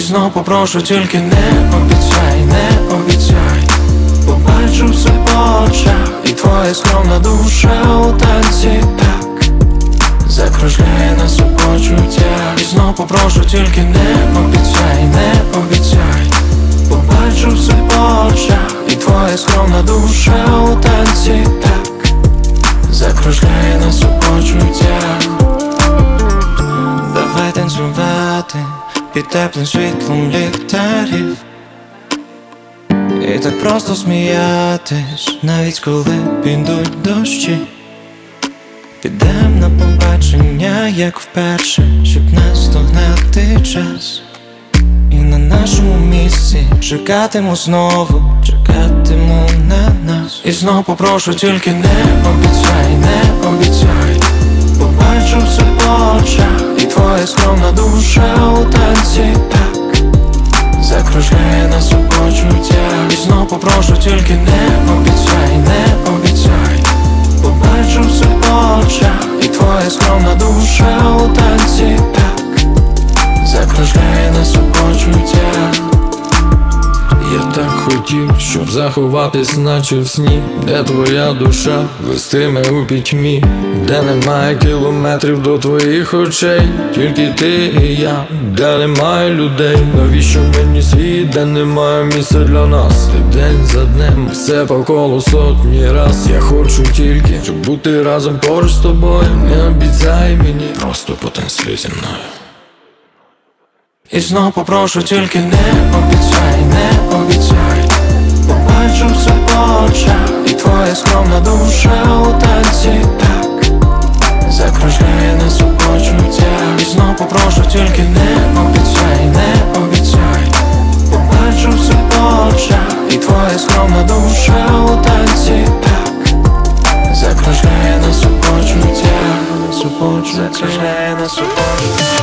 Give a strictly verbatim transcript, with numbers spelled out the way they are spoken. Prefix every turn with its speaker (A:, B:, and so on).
A: знов попрошу, тільки не обіцяй, не обіцяй. Побачу все по очах, і твоя скромна душа у танці так закружляє нас у почуттях. І знов попрошу, тільки не обіцяй, не обіцяй. Побачу все по очах, і твоя скромна душа у танці так закружляє нас у почуттях. Давай танцювати під теплим світлом ліхтарів, і так просто сміятись, навіть коли підуть дощі. Підем на побачення, як вперше, щоб наздогнати час. І на нашому місці чекатиму знову, чекатиму на нас. І знов попрошу, тільки не обіцяй, не обіцяй. Побачу все по очах, і твоя скромна душа у танці так закружляє нас у почуттях. І знов попрошу, тільки не обіцяй, не обіцяй. Побачу все по очах, і твоя скромна душа у танці так закружляє нас у почуттях.
B: Я так хотів, щоб заховатись, наче в сні, де твоя душа вестиме у пітьмі, де немає кілометрів до твоїх очей, тільки ти і я, де немає людей. Навіщо мені світ, де немає місця для нас, де день за днем все по колу сотні раз. Я хочу тільки, щоб бути разом поруч з тобою. Не обіцяй мені, просто потанцюй зі мною.
A: І знов попрошу, тільки не обіцяй, не обіцяй. Побачу все по очах, і твоя скромна душа у танці так закружляє нас у почуттях. І знов попрошу, тільки не обіцяй, не обіцяй. Побачу все по очах, і твоя скромна душа у танці так закружляє нас у почуттях, закружляє нас у почуттях.